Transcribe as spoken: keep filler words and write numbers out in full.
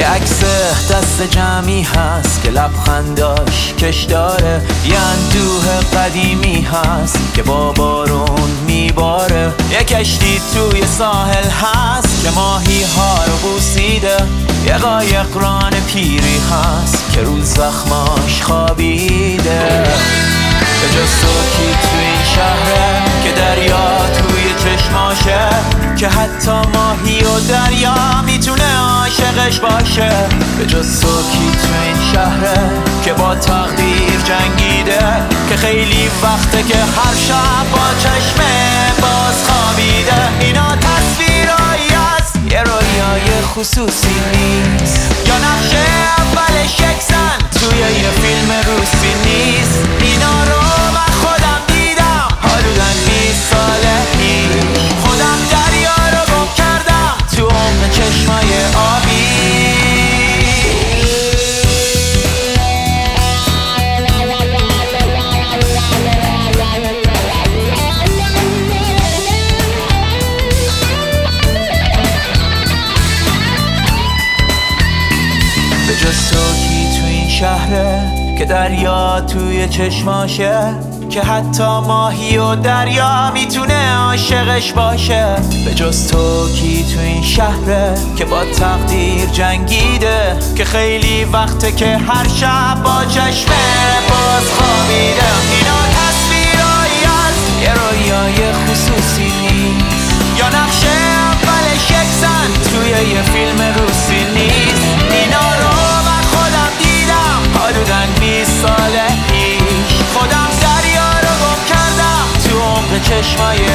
یه عکس دست جمعی هست که لبخنداش کش داره، یه اندوه قدیمی هست که با بارون میباره، یه کشتی توی ساحل هست که ماهی ها رو بوسیده، یه قایق ران پیری هست که رو زخماش خوابیده. به جز تو کی تو این شهره که دریا توی چشماشه، که حتی ماهی و دریا میتونه عاشقش باشه. به جز تو کی تو این شهره که با تقدیر جنگیده، که خیلی وقته که هر شب با چشم باز خوابیده. اینا تصویرایی هست، یه رویای خصوصی نیست، یا نقشه اولش یک زن توی یه فیلم روسی نیست. اینا رو من خودم دیدم حدوداً بیست ساله پیش، خودم دریا رو گم کردم تو عمق چشمای آبی. به جز تو کی تو این شهره که دریا توی چشماشه، که حتی ماهی و دریا میتونه عاشقش باشه. به جز تو کی تو این شهره که با تقدیر جنگیده، که خیلی وقته که هر شب با چشم باز خوابیده. اینا تصویرایی هست، یه رویای خصوصی نیست، یا نقشه اولش یک زن توی یه فیلم روسی نیست. اینا رو من خودم دیدم حدوداً بیست ساله پیش، خودم دریا رو گم کردم تو عمق چشمای